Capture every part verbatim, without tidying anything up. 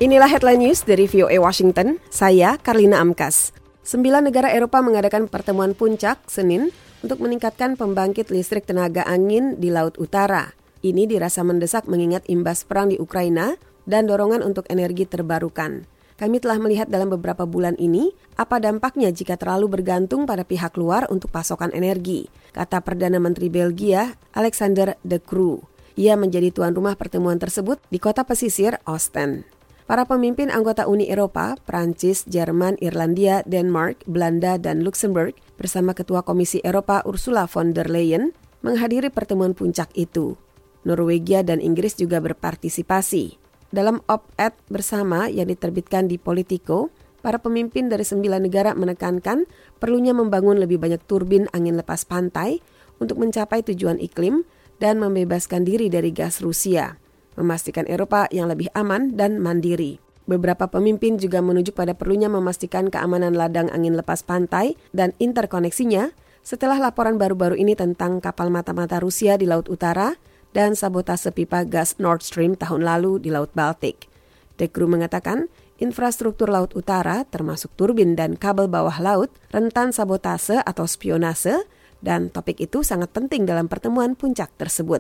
Inilah headline news dari V O A Washington, saya Karlina Amkas. Sembilan negara Eropa mengadakan pertemuan puncak Senin untuk meningkatkan pembangkit listrik tenaga angin di Laut Utara. Ini dirasa mendesak mengingat imbas perang di Ukraina dan dorongan untuk energi terbarukan. Kami telah melihat dalam beberapa bulan ini apa dampaknya jika terlalu bergantung pada pihak luar untuk pasokan energi, kata Perdana Menteri Belgia Alexander De Croo. Ia menjadi tuan rumah pertemuan tersebut di kota pesisir Oosten. Para pemimpin anggota Uni Eropa, Prancis, Jerman, Irlandia, Denmark, Belanda, dan Luxembourg bersama Ketua Komisi Eropa Ursula von der Leyen menghadiri pertemuan puncak itu. Norwegia dan Inggris juga berpartisipasi. Dalam op-ed bersama yang diterbitkan di Politico, para pemimpin dari sembilan negara menekankan perlunya membangun lebih banyak turbin angin lepas pantai untuk mencapai tujuan iklim dan membebaskan diri dari gas Rusia, memastikan Eropa yang lebih aman dan mandiri. Beberapa pemimpin juga menuju pada perlunya memastikan keamanan ladang angin lepas pantai dan interkoneksinya setelah laporan baru-baru ini tentang kapal mata-mata Rusia di Laut Utara dan sabotase pipa gas Nord Stream tahun lalu di Laut Baltik. De Croo mengatakan infrastruktur Laut Utara termasuk turbin dan kabel bawah laut rentan sabotase atau spionase dan topik itu sangat penting dalam pertemuan puncak tersebut.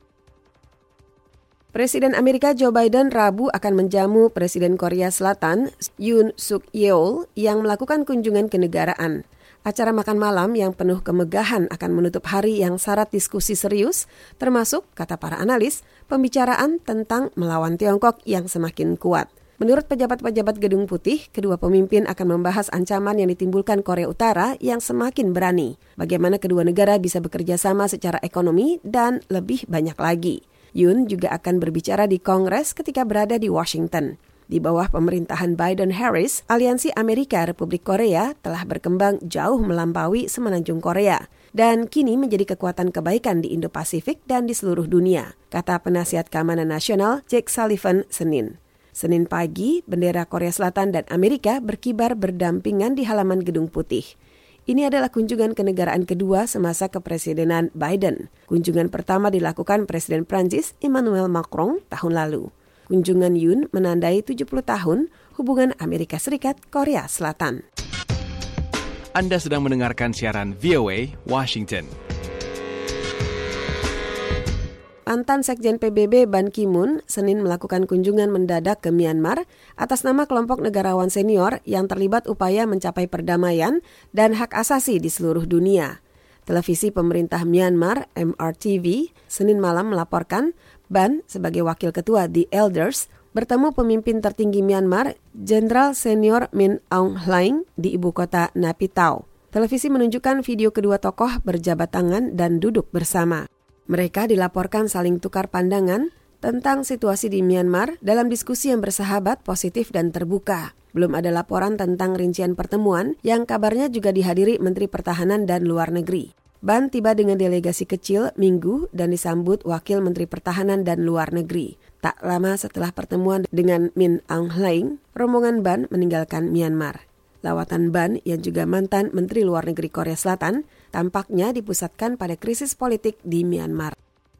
Presiden Amerika Joe Biden Rabu akan menjamu Presiden Korea Selatan Yoon Suk Yeol yang melakukan kunjungan kenegaraan. Acara makan malam yang penuh kemegahan akan menutup hari yang syarat diskusi serius, termasuk, kata para analis, pembicaraan tentang melawan Tiongkok yang semakin kuat. Menurut pejabat-pejabat Gedung Putih, kedua pemimpin akan membahas ancaman yang ditimbulkan Korea Utara yang semakin berani, bagaimana kedua negara bisa bekerja sama secara ekonomi dan lebih banyak lagi. Yoon juga akan berbicara di Kongres ketika berada di Washington. Di bawah pemerintahan Biden-Harris, aliansi Amerika-Republik Korea telah berkembang jauh melampaui semenanjung Korea dan kini menjadi kekuatan kebaikan di Indo-Pasifik dan di seluruh dunia, kata penasihat keamanan nasional Jake Sullivan Senin. Senin pagi, bendera Korea Selatan dan Amerika berkibar berdampingan di halaman Gedung Putih. Ini adalah kunjungan kenegaraan kedua semasa kepresidenan Biden. Kunjungan pertama dilakukan Presiden Prancis Emmanuel Macron tahun lalu. Kunjungan Yoon menandai tujuh puluh tahun hubungan Amerika Serikat-Korea Selatan. Anda sedang mendengarkan siaran V O A Washington. Mantan Sekjen P B B Ban Ki-moon Senin melakukan kunjungan mendadak ke Myanmar atas nama kelompok negarawan senior yang terlibat upaya mencapai perdamaian dan hak asasi di seluruh dunia. Televisi pemerintah Myanmar M R T V Senin malam melaporkan Ban sebagai wakil ketua The Elders bertemu pemimpin tertinggi Myanmar Jenderal Senior Min Aung Hlaing di ibu kota Naypyidaw. Televisi menunjukkan video kedua tokoh berjabat tangan dan duduk bersama. Mereka dilaporkan saling tukar pandangan tentang situasi di Myanmar dalam diskusi yang bersahabat, positif, dan terbuka. Belum ada laporan tentang rincian pertemuan yang kabarnya juga dihadiri Menteri Pertahanan dan Luar Negeri. Ban tiba dengan delegasi kecil Minggu dan disambut Wakil Menteri Pertahanan dan Luar Negeri. Tak lama setelah pertemuan dengan Min Aung Hlaing, rombongan Ban meninggalkan Myanmar. Lawatan Ban yang juga mantan Menteri Luar Negeri Korea Selatan tampaknya dipusatkan pada krisis politik di Myanmar.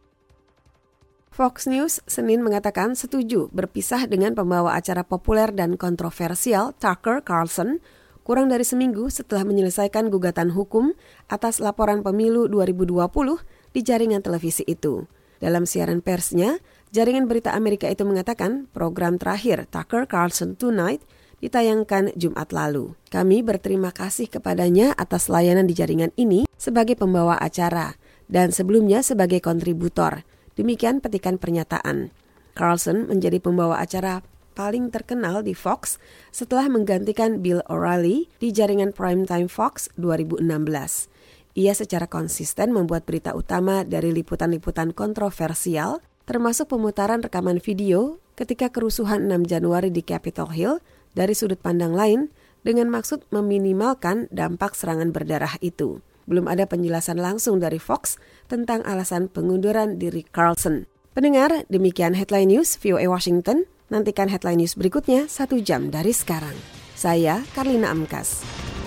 Fox News Senin mengatakan setuju berpisah dengan pembawa acara populer dan kontroversial Tucker Carlson kurang dari seminggu setelah menyelesaikan gugatan hukum atas laporan pemilu dua ribu dua puluh di jaringan televisi itu. Dalam siaran persnya, jaringan berita Amerika itu mengatakan program terakhir Tucker Carlson Tonight ditayangkan Jumat lalu. Kami berterima kasih kepadanya atas layanan di jaringan ini sebagai pembawa acara dan sebelumnya sebagai kontributor. Demikian petikan pernyataan. Carlson menjadi pembawa acara paling terkenal di Fox setelah menggantikan Bill O'Reilly di jaringan primetime Fox dua ribu enam belas. Ia secara konsisten membuat berita utama dari liputan-liputan kontroversial, termasuk pemutaran rekaman video ketika kerusuhan enam Januari di Capitol Hill dari sudut pandang lain dengan maksud meminimalkan dampak serangan berdarah itu. Belum ada penjelasan langsung dari Fox tentang alasan pengunduran diri Carlson. Pendengar, demikian Headline News V O A Washington. Nantikan Headline News berikutnya satu jam dari sekarang. Saya Karlina Amkas.